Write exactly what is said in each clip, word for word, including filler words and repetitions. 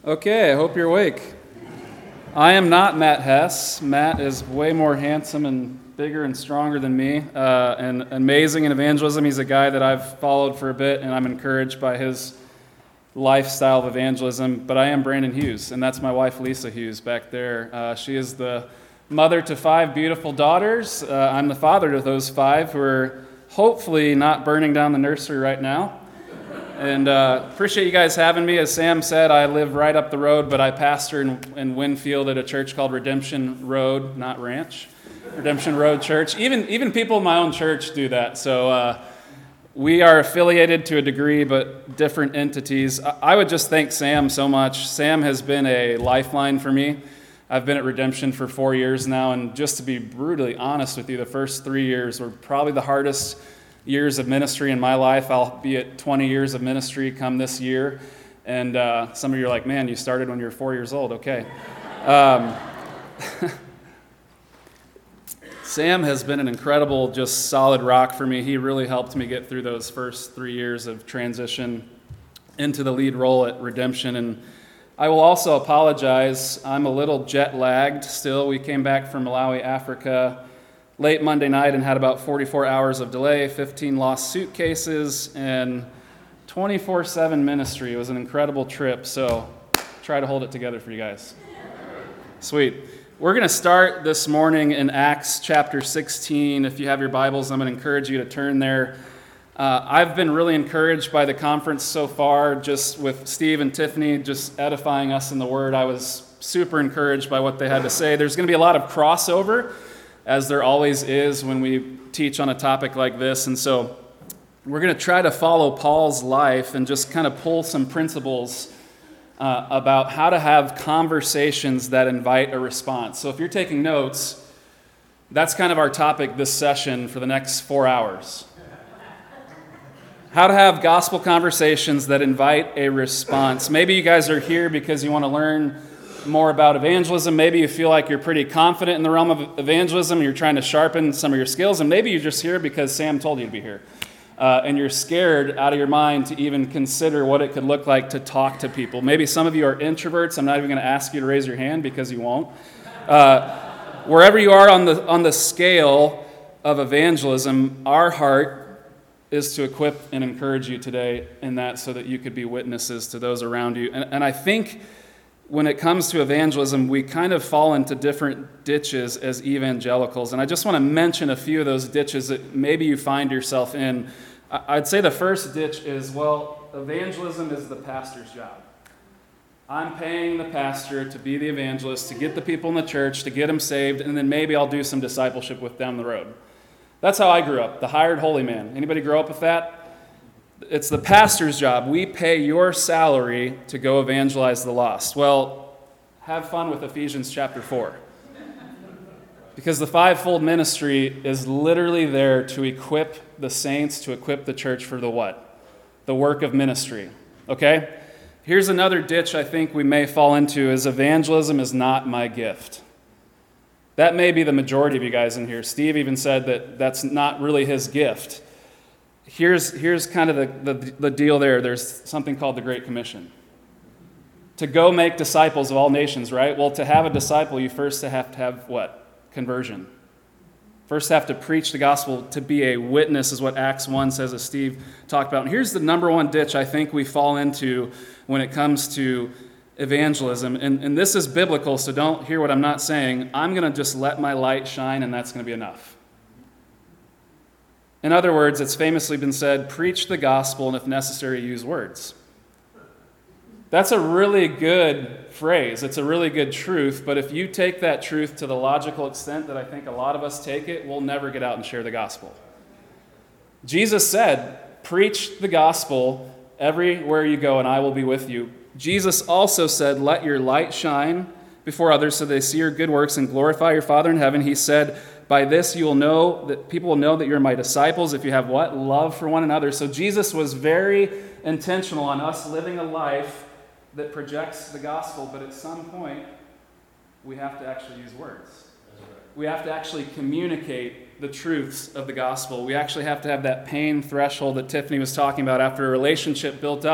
Okay, I hope you're awake. I am not Matt Hess. Matt is way more handsome and bigger and stronger than me, uh, and amazing in evangelism. He's a guy that I've followed for a bit, and I'm encouraged by his lifestyle of evangelism. But I am Brandon Hughes, and that's my wife, Lisa Hughes, back there. Uh, she is the mother to five beautiful daughters. Uh, I'm the father to those five who are hopefully not burning down the nursery right now. And uh, appreciate you guys having me. As Sam said, I live right up the road, but I pastor in, in Winfield at a church called Redemption Road, not Ranch. Redemption Road Church. Even even people in my own church do that. So uh, we are affiliated to a degree, but different entities. I, I would just thank Sam so much. Sam has been a lifeline for me. I've been at Redemption for four years now, and just to be brutally honest with you, the first three years were probably the hardest years of ministry in my life. I'll be at twenty years of ministry come this year. And uh, some of you are like, man, you started when you were four years old. Okay. Um, Sam has been an incredible, just solid rock for me. He really helped me get through those first three years of transition into the lead role at Redemption. And I will also apologize. I'm a little jet lagged still. We came back from Malawi, Africa, late Monday night and had about forty-four hours of delay, fifteen lost suitcases, and twenty-four seven ministry. It was an incredible trip, so try to hold it together for you guys. Sweet. We're going to start this morning in Acts chapter sixteen. If you have your Bibles, I'm going to encourage you to turn there. Uh, I've been really encouraged by the conference so far, just with Steve and Tiffany just edifying us in the Word. I was super encouraged by what they had to say. There's going to be a lot of crossover, as there always is when we teach on a topic like this. And so we're going to try to follow Paul's life and just kind of pull some principles uh, about how to have conversations that invite a response. So if you're taking notes, that's kind of our topic this session for the next four hours. How to have gospel conversations that invite a response. Maybe you guys are here because you want to learn more about evangelism. Maybe you feel like you're pretty confident in the realm of evangelism. You're trying to sharpen some of your skills, and maybe you're just here because Sam told you to be here. Uh, and you're scared out of your mind to even consider what it could look like to talk to people. Maybe some of you are introverts. I'm not even going to ask you to raise your hand because you won't. Uh, wherever you are on the on the scale of evangelism, our heart is to equip and encourage you today in that so that you could be witnesses to those around you. And, and I think when it comes to evangelism, we kind of fall into different ditches as evangelicals. And I just want to mention a few of those ditches that maybe you find yourself in. I'd say the first ditch is, well, evangelism is the pastor's job. I'm paying the pastor to be the evangelist, to get the people in the church, to get them saved, and then maybe I'll do some discipleship with down the road. That's how I grew up, the hired holy man. Anybody grow up with that? It's the pastor's job. We pay your salary to go evangelize the lost. Well, have fun with Ephesians chapter four. Because the fivefold ministry is literally there to equip the saints, to equip the church for the what? The work of ministry. Okay? Here's another ditch I think we may fall into is evangelism is not my gift. That may be the majority of you guys in here. Steve even said that that's not really his gift. Here's, here's kind of the, the, the deal there. There's something called the Great Commission. To go make disciples of all nations, right? Well, to have a disciple, you first have to have what? Conversion. First have to preach the gospel. To be a witness is what Acts one says, as Steve talked about. And here's the number one ditch I think we fall into when it comes to evangelism. And, and this is biblical, so don't hear what I'm not saying. I'm going to just let my light shine, and that's going to be enough. In other words, it's famously been said, preach the gospel, and if necessary, use words. That's a really good phrase. It's a really good truth, but if you take that truth to the logical extent that I think a lot of us take it, we'll never get out and share the gospel. Jesus said, preach the gospel everywhere you go, and I will be with you. Jesus also said, let your light shine before others so they see your good works and glorify your Father in heaven. He said, by this you will know that people will know that you're my disciples if you have what? Love for one another. So Jesus was very intentional on us living a life that projects the gospel, but at some point we have to actually use words. We have to actually communicate the truths of the gospel. We actually have to have that pain threshold that Tiffany was talking about after a relationship built up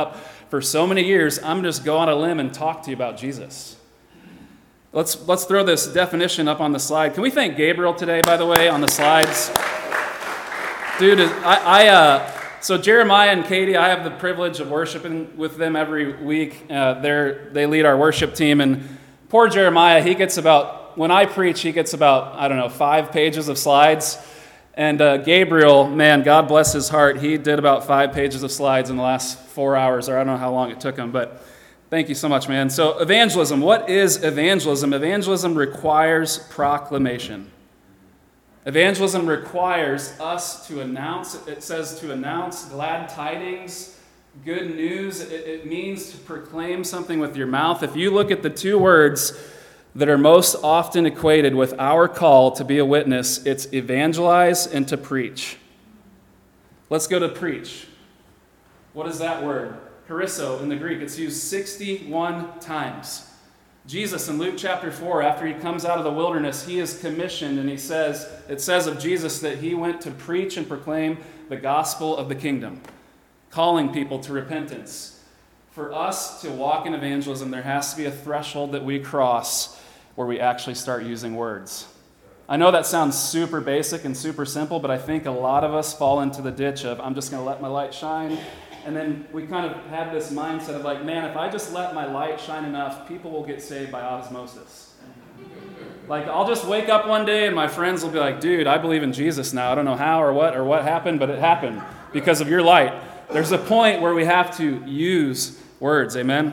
for so many years, I'm just go on a limb and talk to you about Jesus. Let's, let's throw this definition up on the slide. Can we thank Gabriel today, by the way, on the slides? Dude, I, I uh, so Jeremiah and Katie, I have the privilege of worshiping with them every week. Uh, they're, they lead our worship team, and poor Jeremiah, he gets about, when I preach, he gets about, I don't know, five pages of slides. And uh, Gabriel, man, God bless his heart, he did about five pages of slides in the last four hours, or I don't know how long it took him, but thank you so much, man. So evangelism, what is evangelism? Evangelism requires proclamation. Evangelism requires us to announce, it says to announce glad tidings, good news. It, it means to proclaim something with your mouth. If you look at the two words that are most often equated with our call to be a witness, it's evangelize and to preach. Let's go to preach. What is that word? Harisso in the Greek. It's used sixty-one times. Jesus in Luke chapter four, after he comes out of the wilderness, he is commissioned, and he says, it says of Jesus that he went to preach and proclaim the gospel of the kingdom, calling people to repentance. For us to walk in evangelism, there has to be a threshold that we cross where we actually start using words. I know that sounds super basic and super simple, but I think a lot of us fall into the ditch of, I'm just going to let my light shine. And then we kind of have this mindset of like, man, if I just let my light shine enough, people will get saved by osmosis. Like, I'll just wake up one day and my friends will be like, dude, I believe in Jesus now. I don't know how or what or what happened, but it happened because of your light. There's a point where we have to use words, amen?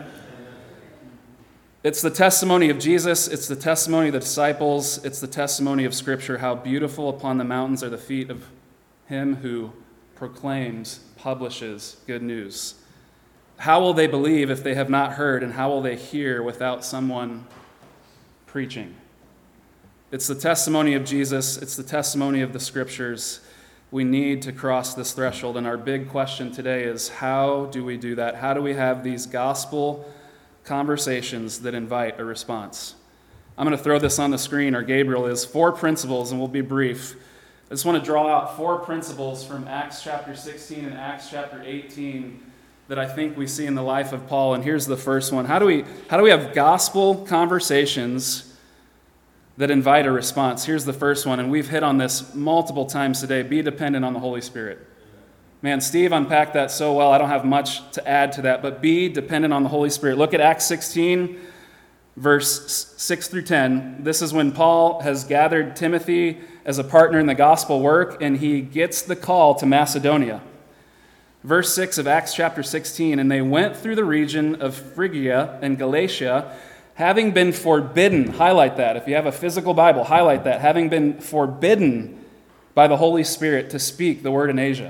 It's the testimony of Jesus. It's the testimony of the disciples. It's the testimony of Scripture. How beautiful upon the mountains are the feet of him who proclaims, publishes good news. How will they believe if they have not heard, and how will they hear without someone preaching? It's the testimony of Jesus. It's the testimony of the Scriptures. We need to cross this threshold, and our big question today is, how do we do that? How do we have these gospel conversations that invite a response? I'm going to throw this on the screen, or Gabriel is, four principles, and we'll be brief. I just want to draw out four principles from Acts chapter sixteen and Acts chapter eighteen that I think we see in the life of Paul. And here's the first one. How do we, how do we have gospel conversations that invite a response? Here's the first one, and we've hit on this multiple times today. Be dependent on the Holy Spirit. Man, Steve unpacked that so well. I don't have much to add to that, but be dependent on the Holy Spirit. Look at Acts sixteen, verse six through ten. This is when Paul has gathered Timothy as a partner in the gospel work, and he gets the call to Macedonia. Verse six of Acts chapter sixteen, and they went through the region of Phrygia and Galatia, having been forbidden, highlight that. If you have a physical Bible, highlight that. Having been forbidden by the Holy Spirit to speak the word in Asia.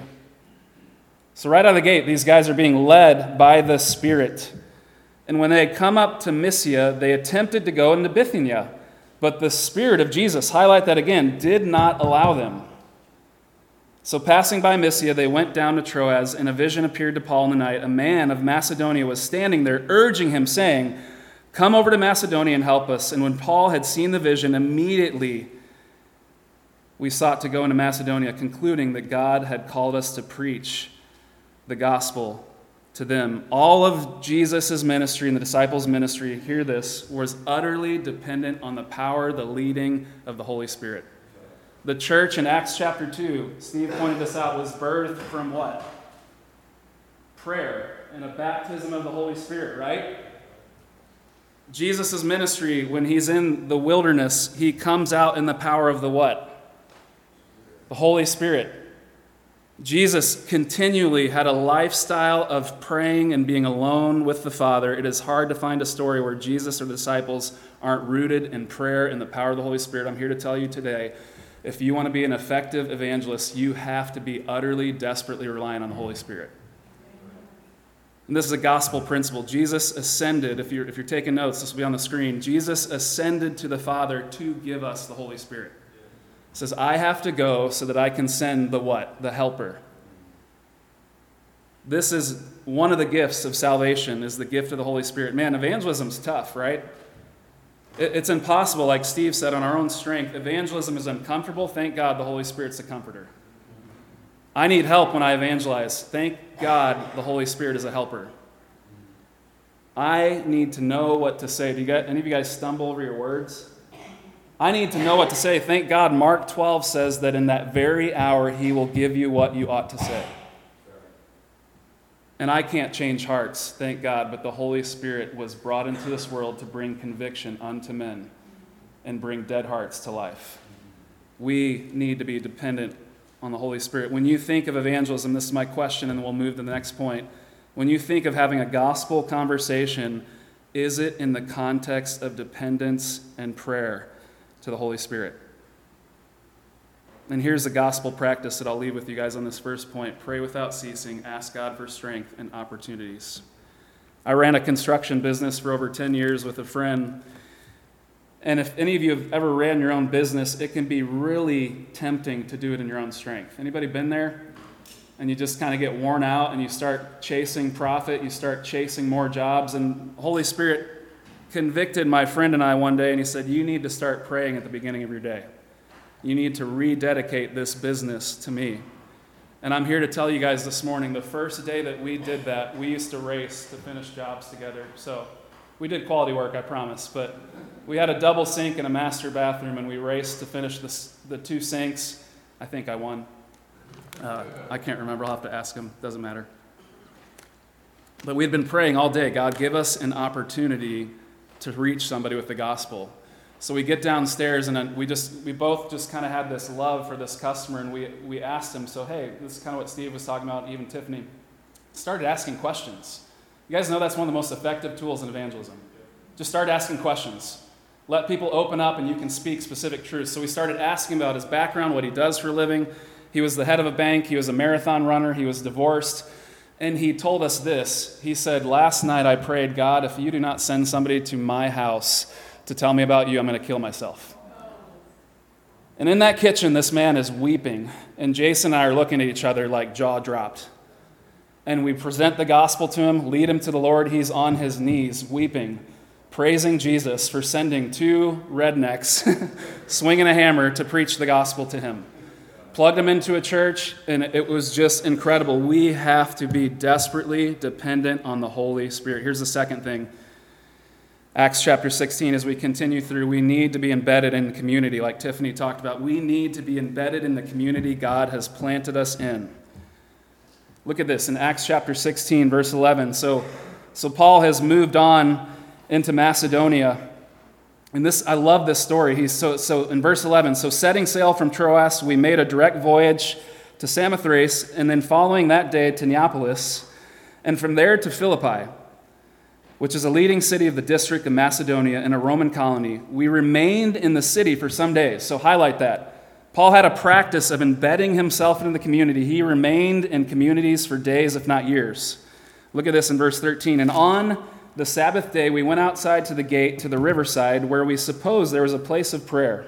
So right out of the gate, these guys are being led by the Spirit. And when they had come up to Mysia, they attempted to go into Bithynia. But the Spirit of Jesus, highlight that again, did not allow them. So passing by Mysia, they went down to Troas, and a vision appeared to Paul in the night. A man of Macedonia was standing there, urging him, saying, "Come over to Macedonia and help us." And when Paul had seen the vision, immediately we sought to go into Macedonia, concluding that God had called us to preach the gospel to them. All of Jesus' ministry and the disciples' ministry, hear this, was utterly dependent on the power, the leading of the Holy Spirit. The church in Acts chapter two, Steve pointed this out, was birthed from what? Prayer and a baptism of the Holy Spirit, right? Jesus' ministry, when he's in the wilderness, he comes out in the power of the what? The Holy Spirit. Jesus continually had a lifestyle of praying and being alone with the Father. It is hard to find a story where Jesus or the disciples aren't rooted in prayer and the power of the Holy Spirit. I'm here to tell you today, if you want to be an effective evangelist, you have to be utterly, desperately reliant on the Holy Spirit. And this is a gospel principle. Jesus ascended, if you're, if you're taking notes, this will be on the screen. Jesus ascended to the Father to give us the Holy Spirit. It says, I have to go so that I can send the what? The helper. This is one of the gifts of salvation, is the gift of the Holy Spirit. Man, evangelism's tough, right? It's impossible, like Steve said, on our own strength. Evangelism is uncomfortable. Thank God the Holy Spirit's the comforter. I need help when I evangelize. Thank God the Holy Spirit is a helper. I need to know what to say. Do you guys, any of you guys stumble over your words? I need to know what to say. Thank God Mark twelve says that in that very hour he will give you what you ought to say. And I can't change hearts, thank God, but the Holy Spirit was brought into this world to bring conviction unto men and bring dead hearts to life. We need to be dependent on the Holy Spirit. When you think of evangelism, this is my question, and then we'll move to the next point. When you think of having a gospel conversation, is it in the context of dependence and prayer to the Holy Spirit? And here's the gospel practice that I'll leave with you guys on this first point. Pray without ceasing. Ask God for strength and opportunities. I ran a construction business for over ten years with a friend. And if any of you have ever ran your own business, it can be really tempting to do it in your own strength. Anybody been there? And you just kind of get worn out and you start chasing profit, you start chasing more jobs. And the Holy Spirit convicted my friend and I one day, and he said, you need to start praying at the beginning of your day. You need to rededicate this business to me. And I'm here to tell you guys this morning, the first day that we did that, we used to race to finish jobs together. So we did quality work, I promise. But we had a double sink and a master bathroom, and we raced to finish this, the two sinks. I think I won. Uh, I can't remember. I'll have to ask him. Doesn't matter. But we had been praying all day, God, give us an opportunity to reach somebody with the gospel. So we get downstairs, and we just we both just kind of had this love for this customer, and we we asked him, so hey, this is kind of what Steve was talking about, even Tiffany, started asking questions. You guys know that's one of the most effective tools in evangelism. Just start asking questions. Let people open up, and you can speak specific truths. So we started asking about his background, what he does for a living. He was the head of a bank. He was a marathon runner. He was divorced. And he told us this. He said, last night I prayed, God, if you do not send somebody to my house to tell me about you, I'm going to kill myself. And in that kitchen, this man is weeping. And Jason and I are looking at each other like jaw dropped. And we present the gospel to him, lead him to the Lord. He's on his knees, weeping, praising Jesus for sending two rednecks swinging a hammer to preach the gospel to him. Plugged him into a church, and it was just incredible. We have to be desperately dependent on the Holy Spirit. Here's the second thing. Acts chapter sixteen, as we continue through, we need to be embedded in community, like Tiffany talked about. We need to be embedded in the community God has planted us in. Look at this in Acts chapter sixteen, verse eleven. So, so Paul has moved on into Macedonia. And this, I love this story. He's so, so in verse eleven, so setting sail from Troas, we made a direct voyage to Samothrace, and then following that day to Neapolis, and from there to Philippi, which is a leading city of the district of Macedonia and a Roman colony. We remained in the city for some days. So highlight that. Paul had a practice of embedding himself into the community. He remained in communities for days, if not years. Look at this in verse thirteen. And on the Sabbath day, we went outside to the gate to the riverside where we supposed there was a place of prayer.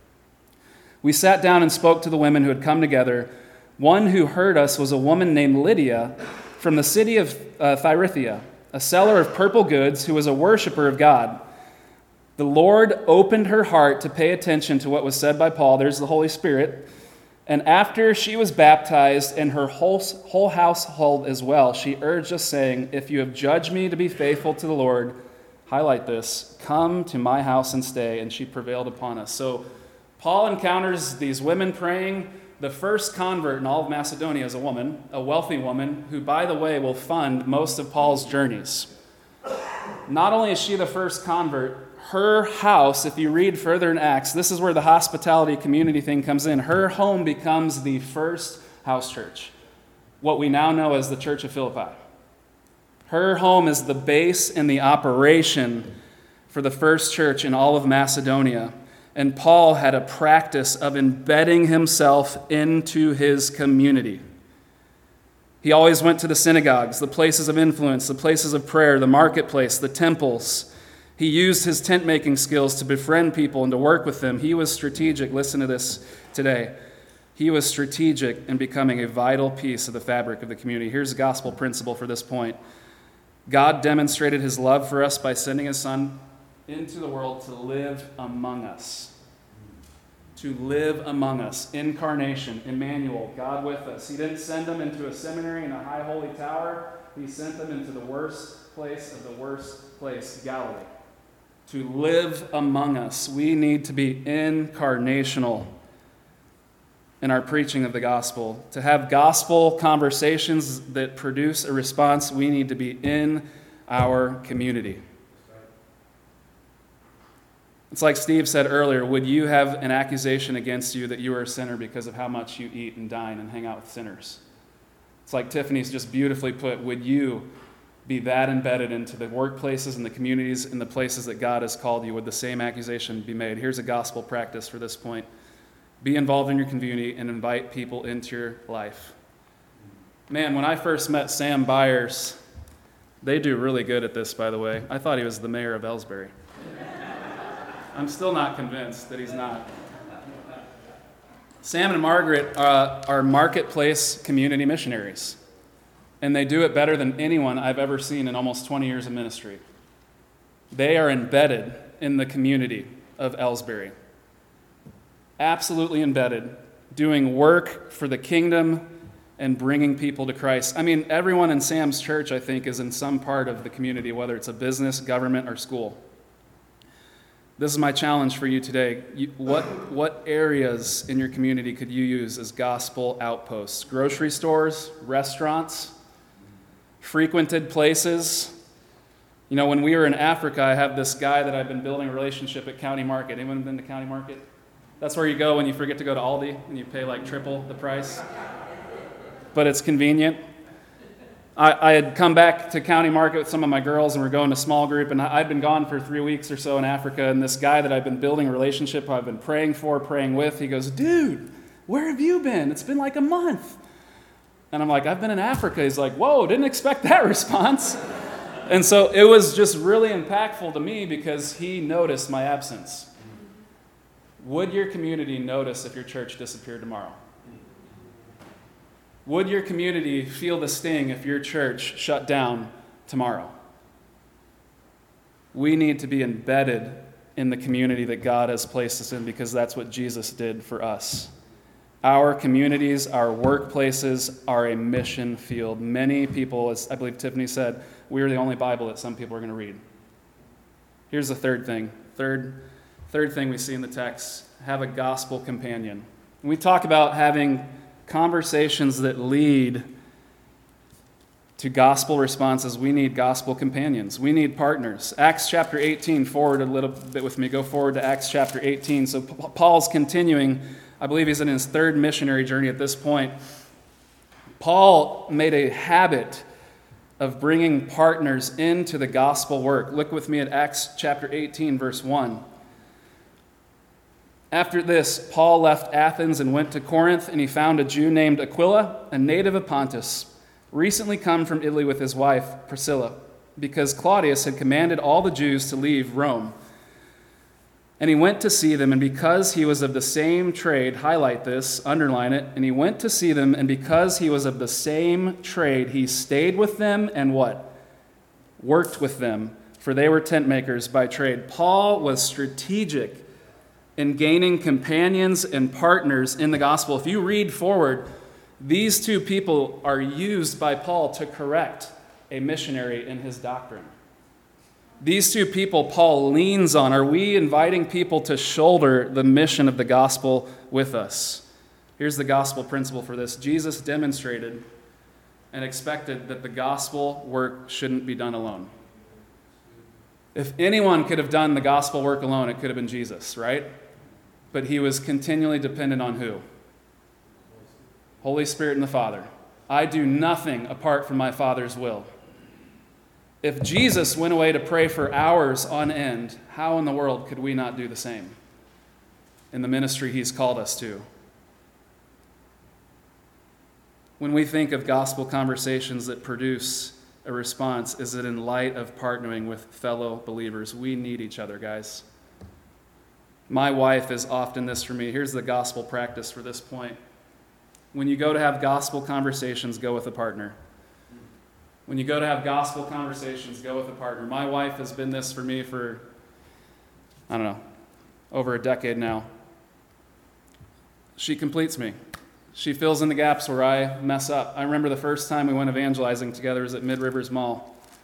We sat down and spoke to the women who had come together. One who heard us was a woman named Lydia from the city of uh, Thyatira, a seller of purple goods who was a worshiper of God. The Lord opened her heart to pay attention to what was said by Paul. There's the Holy Spirit. And after she was baptized, and her whole, whole household as well, she urged us, saying, if you have judged me to be faithful to the Lord, highlight this, come to my house and stay. And she prevailed upon us. So Paul encounters these women praying. The first convert in all of Macedonia is a woman, a wealthy woman, who, by the way, will fund most of Paul's journeys. Not only is she the first convert, her house, if you read further in Acts, this is where the hospitality community thing comes in. Her home becomes the first house church, what we now know as the Church of Philippi. Her home is the base and the operation for the first church in all of Macedonia. And Paul had a practice of embedding himself into his community. He always went to the synagogues, the places of influence, the places of prayer, the marketplace, the temples. He used his tent-making skills to befriend people and to work with them. He was strategic. Listen to this today. He was strategic in becoming a vital piece of the fabric of the community. Here's the gospel principle for this point. God demonstrated his love for us by sending his son into the world to live among us. To live among us. Incarnation, Emmanuel, God with us. He didn't send them into a seminary in a high holy tower. He sent them into the worst place of the worst place, Galilee. To live among us, we need to be incarnational in our preaching of the gospel. To have gospel conversations that produce a response, we need to be in our community. It's like Steve said earlier, would you have an accusation against you that you are a sinner because of how much you eat and dine and hang out with sinners? It's like Tiffany's just beautifully put, would you be that embedded into the workplaces and the communities and the places that God has called you? Would the same accusation be made? Here's a gospel practice for this point. Be involved in your community and invite people into your life. Man, when I first met Sam Byers, they do really good at this, by the way. I thought he was the mayor of Ellsbury. I'm still not convinced that he's not. Sam and Margaret uh, are marketplace community missionaries, and they do it better than anyone I've ever seen in almost twenty years of ministry. They are embedded in the community of Ellsbury. Absolutely embedded, doing work for the kingdom and bringing people to Christ. I mean, everyone in Sam's church, I think, is in some part of the community, whether it's a business, government, or school. This is my challenge for you today. You, what, what areas in your community could you use as gospel outposts? Grocery stores, restaurants, frequented places. You know, when we were in Africa, I have this guy that I've been building a relationship at County Market. Anyone been to County Market? That's where you go when you forget to go to Aldi and you pay like triple the price. But it's convenient. I, I had come back to County Market with some of my girls, and we're going to small group, and I'd been gone for three weeks or so in Africa, and this guy that I've been building a relationship, I've been praying for, praying with, he goes, dude, where have you been? It's been like a month. And I'm like, I've been in Africa. He's like, whoa, didn't expect that response. And so it was just really impactful to me because he noticed my absence. Would your community notice if your church disappeared tomorrow? Would your community feel the sting if your church shut down tomorrow? We need to be embedded in the community that God has placed us in because that's what Jesus did for us. Our communities, our workplaces are a mission field. Many people, as I believe Tiffany said, we are the only Bible that some people are going to read. Here's the third thing. Third, third thing we see in the text, have a gospel companion. When we talk about having conversations that lead to gospel responses, we need gospel companions. We need partners. Acts chapter eighteen, forward a little bit with me. Go forward to Acts chapter eighteen. So Paul's continuing. I believe he's in his third missionary journey at this point. Paul made a habit of bringing partners into the gospel work. Look with me at Acts chapter eighteen, verse one. After this, Paul left Athens and went to Corinth, and he found a Jew named Aquila, a native of Pontus, recently come from Italy with his wife, Priscilla, because Claudius had commanded all the Jews to leave Rome. And he went to see them, and because he was of the same trade, highlight this, underline it, and he went to see them, and because he was of the same trade, he stayed with them and what? Worked with them, for they were tent makers by trade. Paul was strategic in gaining companions and partners in the gospel. If you read forward, these two people are used by Paul to correct a missionary in his doctrine. These two people Paul leans on. Are we inviting people to shoulder the mission of the gospel with us? Here's the gospel principle for this. Jesus demonstrated and expected that the gospel work shouldn't be done alone. If anyone could have done the gospel work alone, it could have been Jesus, right? But he was continually dependent on who? Holy Spirit and the Father. I do nothing apart from my Father's will. If Jesus went away to pray for hours on end, how in the world could we not do the same in the ministry he's called us to? When we think of gospel conversations that produce a response, is it in light of partnering with fellow believers? We need each other, guys. My wife is often this for me. Here's the gospel practice for this point. When you go to have gospel conversations, go with a partner. When you go to have gospel conversations, go with a partner. My wife has been this for me for, I don't know, over a decade now. She completes me. She fills in the gaps where I mess up. I remember the first time we went evangelizing together was at Mid Rivers Mall.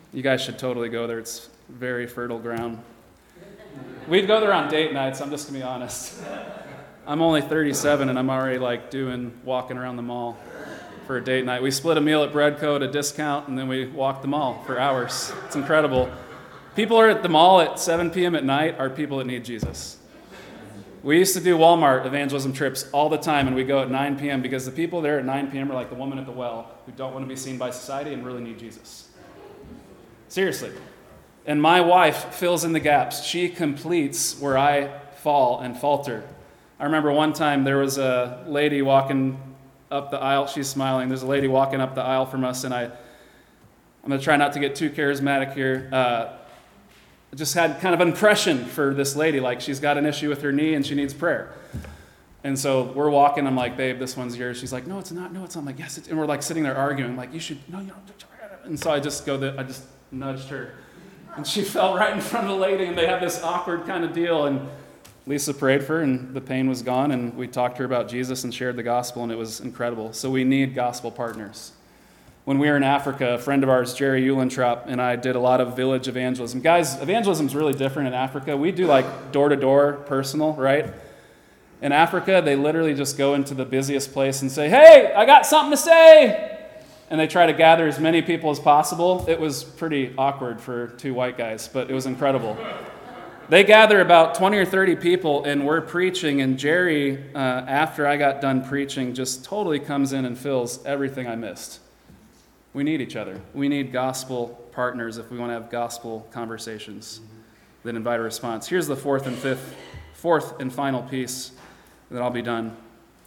You guys should totally go there. It's very fertile ground. We'd go there on date nights, I'm just going to be honest. I'm only thirty-seven, and I'm already like doing, walking around the mall for a date night. We split a meal at Breadco at a discount, and then we walk the mall for hours. It's incredible. People are at the mall at seven p.m. at night are people that need Jesus. We used to do Walmart evangelism trips all the time, and we go at nine p.m. because the people there at nine p.m. are like the woman at the well who don't want to be seen by society and really need Jesus. Seriously. And my wife fills in the gaps. She completes where I fall and falter. I remember one time there was a lady walking up the aisle. She's smiling. There's a lady walking up the aisle from us, and I, I'm going to try not to get too charismatic here. Uh, just had kind of an impression for this lady, like she's got an issue with her knee and she needs prayer. And so we're walking. I'm like, babe, this one's yours. She's like, no, it's not. No, it's not. I'm like, yes, it's. And we're like sitting there arguing. I'm like, you should. No, you don't. And so I just go. The, I just nudged her, and she fell right in front of the lady. And they had this awkward kind of deal. And Lisa prayed for her, and the pain was gone. And we talked to her about Jesus and shared the gospel, and it was incredible. So we need gospel partners. When we were in Africa, a friend of ours, Jerry Eulentrop, and I did a lot of village evangelism. Guys, evangelism is really different in Africa. We do like door-to-door, personal, right? In Africa, they literally just go into the busiest place and say, hey, I got something to say! And they try to gather as many people as possible. It was pretty awkward for two white guys, but it was incredible. They gather about twenty or thirty people, and we're preaching, and Jerry, uh, after I got done preaching, just totally comes in and fills everything I missed. We need each other. We need gospel partners if we want to have gospel conversations that invite a response. Here's the fourth and fifth, fourth and final piece, then I'll be done.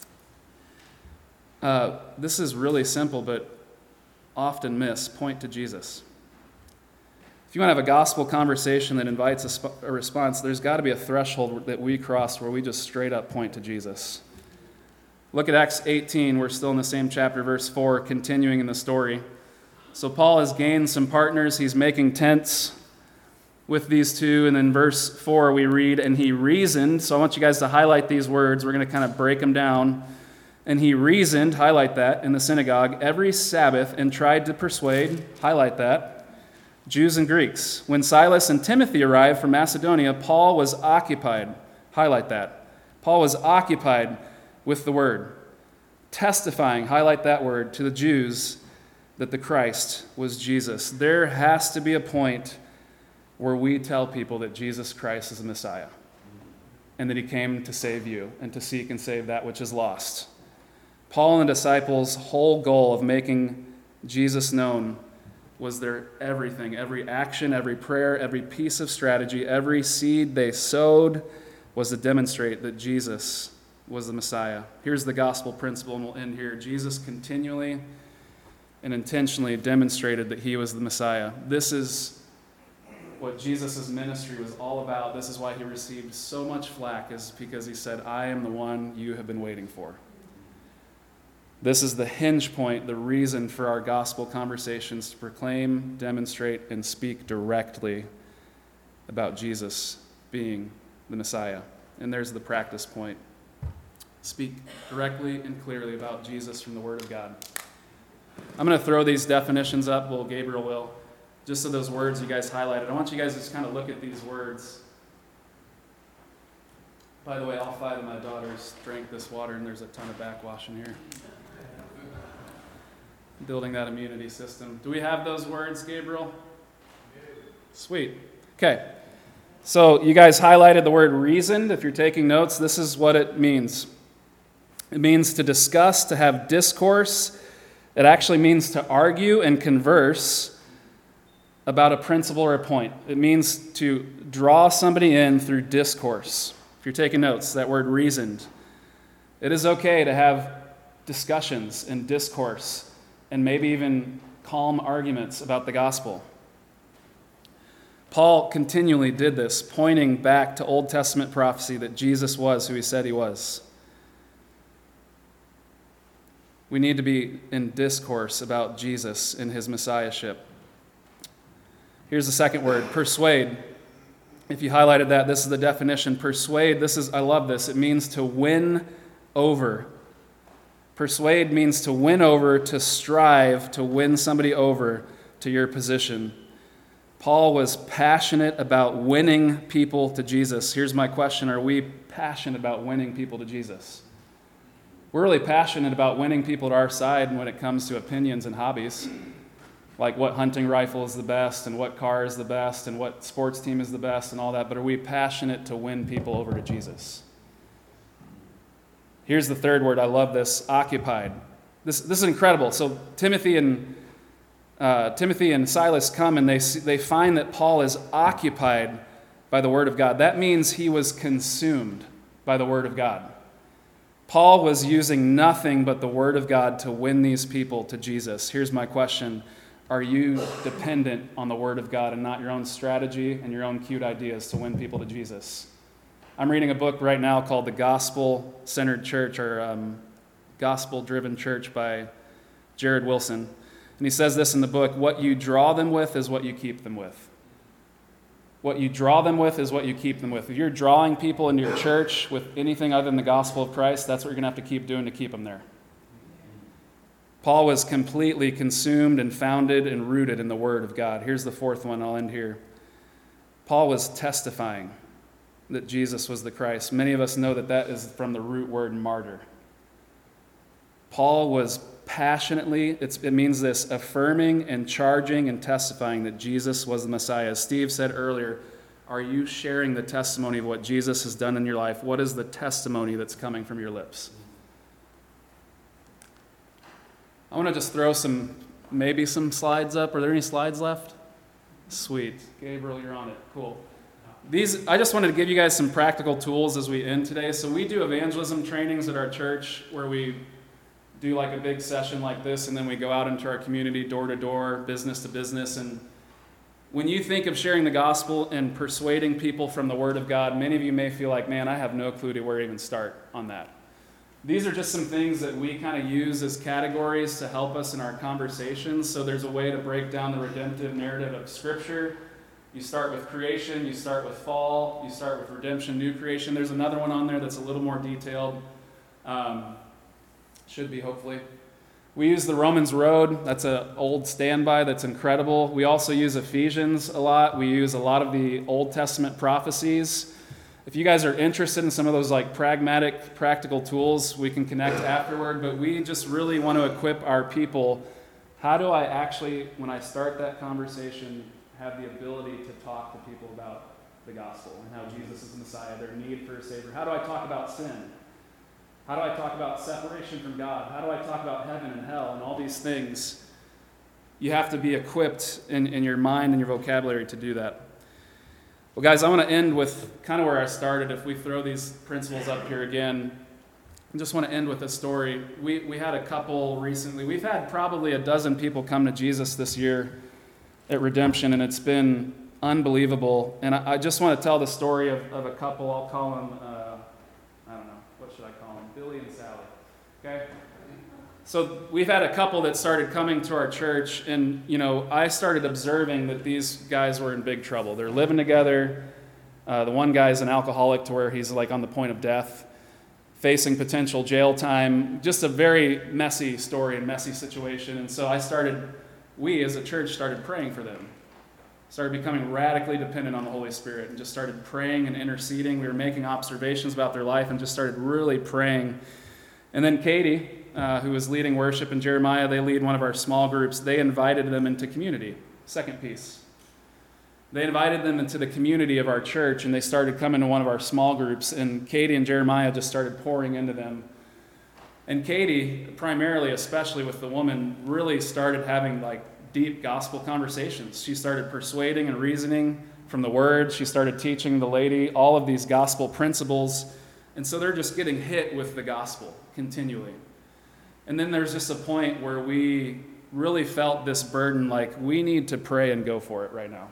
Uh, this is really simple, but often missed. Point to Jesus. If you want to have a gospel conversation that invites a, sp- a response, there's got to be a threshold that we cross where we just straight up point to Jesus. Look at Acts eighteen. We're still in the same chapter, verse four, continuing in the story. So Paul has gained some partners. He's making tents with these two. And then verse four we read, and he reasoned. So I want you guys to highlight these words. We're going to kind of break them down. And he reasoned, highlight that, in the synagogue every Sabbath and tried to persuade, highlight that, Jews and Greeks. When Silas and Timothy arrived from Macedonia, Paul was occupied, highlight that. Paul was occupied with the word, testifying, highlight that word, to the Jews that the Christ was Jesus. There has to be a point where we tell people that Jesus Christ is the Messiah and that he came to save you and to seek and save that which is lost. Paul and the disciples' whole goal of making Jesus known was their everything, every action, every prayer, every piece of strategy, every seed they sowed was to demonstrate that Jesus was the Messiah. Here's the gospel principle, and we'll end here. Jesus continually and intentionally demonstrated that he was the Messiah. This is what Jesus' ministry was all about. This is why he received so much flack, is because he said, I am the one you have been waiting for. This is the hinge point, the reason for our gospel conversations, to proclaim, demonstrate, and speak directly about Jesus being the Messiah. And there's the practice point. Speak directly and clearly about Jesus from the Word of God. I'm going to throw these definitions up. Well, Gabriel will. Just so those words you guys highlighted. I want you guys to just kind of look at these words. By the way, all five of my daughters drank this water, and there's a ton of backwash in here. Building that immunity system. Do we have those words, Gabriel? Sweet. Okay. So you guys highlighted the word reasoned. If you're taking notes, this is what it means. It means to discuss, to have discourse. It actually means to argue and converse about a principle or a point. It means to draw somebody in through discourse. If you're taking notes, that word reasoned. It is okay to have discussions and discourse and maybe even calm arguments about the gospel. Paul continually did this, pointing back to Old Testament prophecy that Jesus was who he said he was. We need to be in discourse about Jesus and his messiahship. Here's the second word, persuade. If you highlighted that, this is the definition. Persuade, this is, I love this. It means to win over. Persuade means to win over, to strive to win somebody over to your position. Paul was passionate about winning people to Jesus. Here's my question. Are we passionate about winning people to Jesus? We're really passionate about winning people to our side when it comes to opinions and hobbies, like what hunting rifle is the best and what car is the best and what sports team is the best and all that, but are we passionate to win people over to Jesus? Here's the third word. I love this, occupied. This, this is incredible. So Timothy and uh, Timothy and Silas come and they, they find that Paul is occupied by the Word of God. That means he was consumed by the Word of God. Paul was using nothing but the Word of God to win these people to Jesus. Here's my question. Are you dependent on the Word of God and not your own strategy and your own cute ideas to win people to Jesus? I'm reading a book right now called The Gospel-Centered Church, or um, Gospel-Driven Church by Jared Wilson. And he says this in the book, what you draw them with is what you keep them with. What you draw them with is what you keep them with. If you're drawing people into your church with anything other than the gospel of Christ, that's what you're going to have to keep doing to keep them there. Paul was completely consumed and founded and rooted in the Word of God. Here's the fourth one. I'll end here. Paul was testifying that Jesus was the Christ. Many of us know that that is from the root word martyr. Paul was passionately, it's, it means this, affirming and charging and testifying that Jesus was the Messiah. As Steve said earlier, are you sharing the testimony of what Jesus has done in your life? What is the testimony that's coming from your lips? I want to just throw some, maybe some slides up. Are there any slides left? Sweet. Gabriel, you're on it. Cool. These, I just wanted to give you guys some practical tools as we end today. So we do evangelism trainings at our church where we do like a big session like this, and then we go out into our community, door to door, business to business. And when you think of sharing the gospel and persuading people from the Word of God, many of you may feel like, man, I have no clue to where to even start on that. These are just some things that we kind of use as categories to help us in our conversations. So there's a way to break down the redemptive narrative of Scripture. You start with creation, you start with fall, you start with redemption, new creation. There's another one on there that's a little more detailed. Um, should be, hopefully. We use the Romans Road. That's an old standby that's incredible. We also use Ephesians a lot. We use a lot of the Old Testament prophecies. If you guys are interested in some of those like pragmatic, practical tools, we can connect afterward. But we just really want to equip our people. How do I actually, when I start that conversation, have the ability to talk to people about the gospel and how Jesus is the Messiah, their need for a Savior? How do I talk about sin? How do I talk about separation from God? How do I talk about heaven and hell and all these things? You have to be equipped in, in your mind and your vocabulary to do that. Well, guys, I want to end with kind of where I started. If we throw these principles up here again, I just want to end with a story. We, we had a couple recently. We've had probably a dozen people come to Jesus this year at Redemption, and it's been unbelievable. And I, I just want to tell the story of, of a couple. I'll call them, uh, I don't know, what should I call them? Billy and Sally. Okay? So we've had a couple that started coming to our church, and, you know, I started observing that these guys were in big trouble. They're living together. Uh, the one guy's an alcoholic to where he's like on the point of death, facing potential jail time. Just a very messy story and messy situation. And so I started, we as a church started praying for them. Started becoming radically dependent on the Holy Spirit and just started praying and interceding. We were making observations about their life and just started really praying. And then Katie, uh, who was leading worship, and Jeremiah, they lead one of our small groups. They invited them into community. Second piece. They invited them into the community of our church, and they started coming to one of our small groups, and Katie and Jeremiah just started pouring into them. And Katie, primarily, especially with the woman, really started having like deep gospel conversations. She started persuading and reasoning from the Word. She started teaching the lady all of these gospel principles. And so they're just getting hit with the gospel continually. And then there's just a point where we really felt this burden, like we need to pray and go for it right now.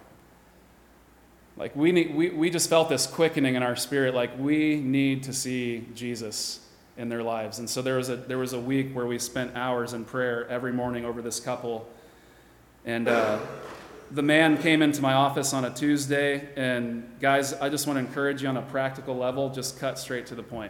Like we need, we, we just felt this quickening in our spirit, like we need to see Jesus in their lives. And so there was a there was a week where we spent hours in prayer every morning over this couple. And uh, the man came into my office on a Tuesday, and guys, I just want to encourage you on a practical level, just cut straight to the point.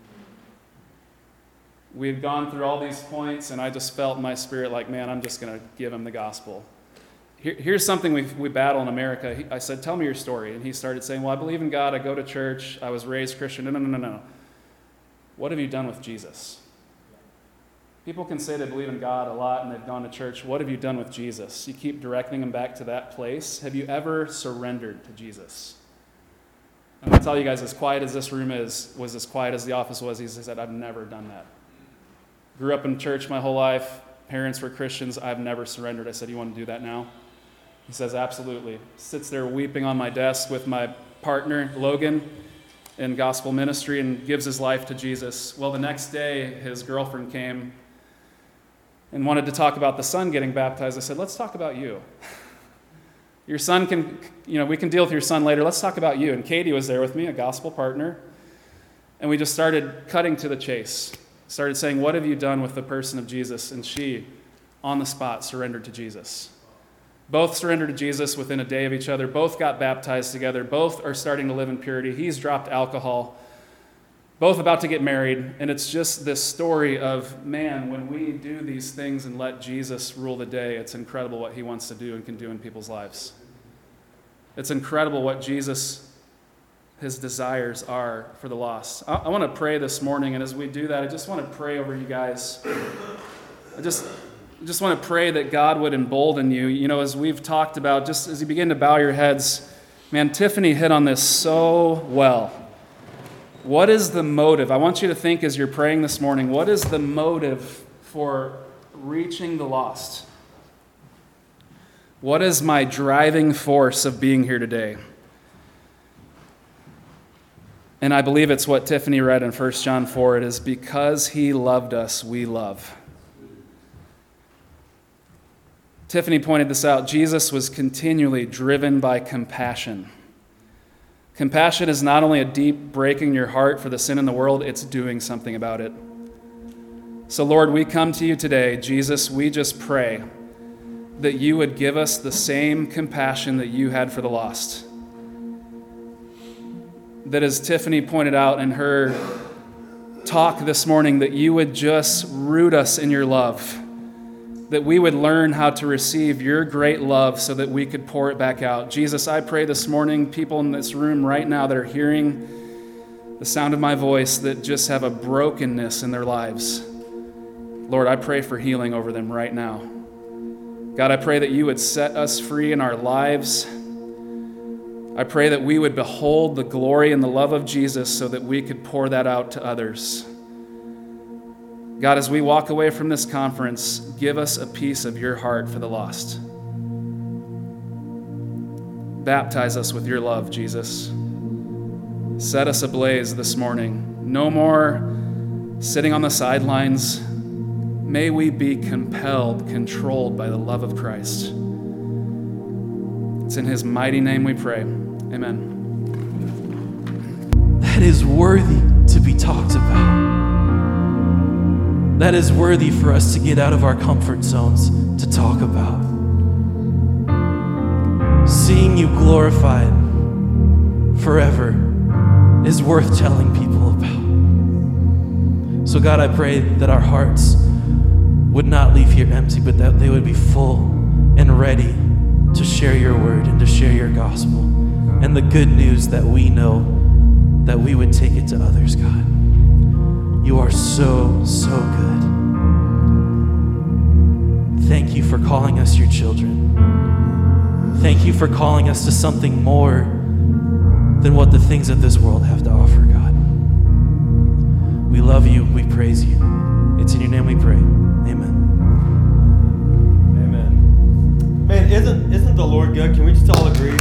We had gone through all these points, and I just felt in my spirit like, man, I'm just going to give him the gospel. Here, here's something we we battle in America. He, I said, tell me your story. And he started saying, well, I believe in God. I go to church. I was raised Christian. No, no, no, no, no. What have you done with Jesus? People can say they believe in God a lot and they've gone to church. What have you done with Jesus? You keep directing them back to that place. Have you ever surrendered to Jesus? I'm going to tell you guys, as quiet as this room is, was as quiet as the office was. He said, I've never done that. Grew up in church my whole life. Parents were Christians. I've never surrendered. I said, you want to do that now? He says, absolutely. Sits there weeping on my desk with my partner, Logan, in gospel ministry, and gives his life to Jesus. Well, the next day, his girlfriend came and wanted to talk about the son getting baptized. I said, let's talk about you. Your son can, you know, we can deal with your son later. Let's talk about you. And Katie was there with me, a gospel partner. And we just started cutting to the chase. Started saying, what have you done with the person of Jesus? And she, on the spot, surrendered to Jesus. Both surrendered to Jesus within a day of each other. Both got baptized together. Both are starting to live in purity. He's dropped alcohol. Both about to get married. And it's just this story of, man, when we do these things and let Jesus rule the day, it's incredible what he wants to do and can do in people's lives. It's incredible what Jesus, his desires are for the lost. I, I want to pray this morning, and as we do that, I just want to pray over you guys. I just... I just want to pray that God would embolden you. You know, as we've talked about, just as you begin to bow your heads, man, Tiffany hit on this so well. What is the motive? I want you to think as you're praying this morning, what is the motive for reaching the lost? What is my driving force of being here today? And I believe it's what Tiffany read in First John four. It is because he loved us, we love. Tiffany pointed this out. Jesus was continually driven by compassion. Compassion is not only a deep breaking your heart for the sin in the world, it's doing something about it. So Lord, we come to you today. Jesus, we just pray that you would give us the same compassion that you had for the lost. That as Tiffany pointed out in her talk this morning, that you would just root us in your love. That we would learn how to receive your great love so that we could pour it back out. Jesus, I pray this morning, people in this room right now that are hearing the sound of my voice that just have a brokenness in their lives. Lord, I pray for healing over them right now. God, I pray that you would set us free in our lives. I pray that we would behold the glory and the love of Jesus so that we could pour that out to others. God, as we walk away from this conference, give us a piece of your heart for the lost. Baptize us with your love, Jesus. Set us ablaze this morning. No more sitting on the sidelines. May we be compelled, controlled by the love of Christ. It's in his mighty name we pray. Amen. That is worthy to be talked about. That is worthy for us to get out of our comfort zones to talk about. Seeing you glorified forever is worth telling people about. So God, I pray that our hearts would not leave here empty, but that they would be full and ready to share your word and to share your gospel and the good news that we know, that we would take it to others, God. You are so, so good. Thank you for calling us your children. Thank you for calling us to something more than what the things of this world have to offer, God. We love you. We praise you. It's in your name we pray. Amen. Amen. Man, isn't isn't the Lord good? Can we just all agree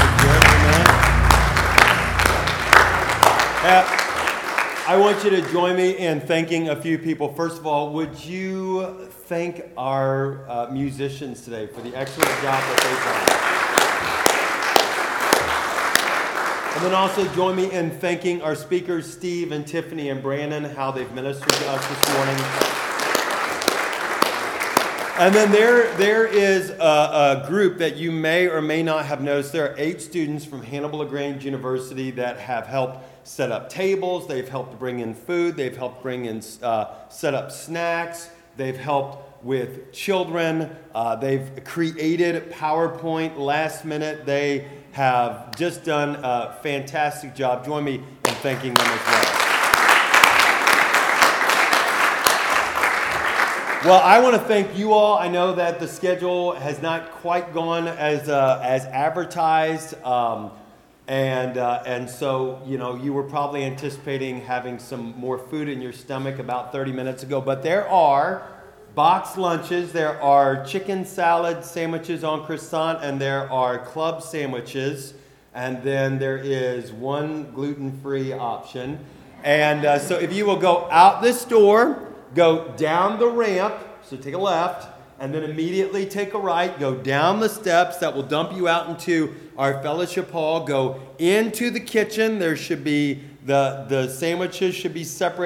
that the Lord is good? Amen. Uh, I want you to join me in thanking a few people. First of all, would you thank our uh, musicians today for the excellent job that they've done? And then also join me in thanking our speakers, Steve and Tiffany and Brandon, how they've ministered to us this morning. And then there, there is a, a group that you may or may not have noticed. There are eight students from Hannibal LaGrange University that have helped set up tables. They've helped bring in food. They've helped bring in uh, set up snacks. They've helped with children. Uh, they've created PowerPoint last minute. They have just done a fantastic job. Join me in thanking them as well. Well, I want to thank you all. I know that the schedule has not quite gone as uh, as advertised, um, and uh, and so you know you were probably anticipating having some more food in your stomach about thirty minutes ago. But there are boxed lunches, there are chicken salad sandwiches on croissant, and there are club sandwiches, and then there is one gluten-free option. And uh, so if you will go out this door, go down the ramp, so take a left, and then immediately take a right, go down the steps that will dump you out into our fellowship hall, go into the kitchen. There should be, the, the sandwiches should be separated.